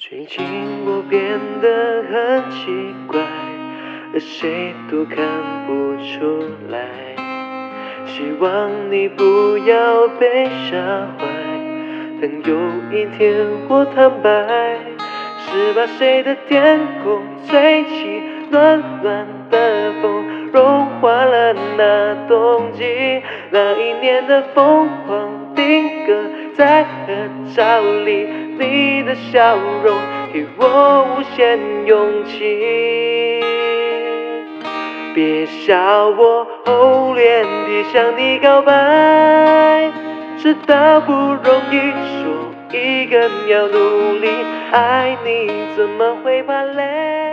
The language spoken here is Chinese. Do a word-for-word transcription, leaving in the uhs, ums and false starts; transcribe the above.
最近我变得很奇怪，而谁都看不出来。希望你不要被吓坏，等有一天我坦白，是把谁的天空吹起暖暖的风，融化了那冬季。那一年的疯狂定格在合照里，你的笑容给我无限勇气。别笑我厚脸皮向你告白，知道不容易，说一个人要努力爱你，怎么会怕累？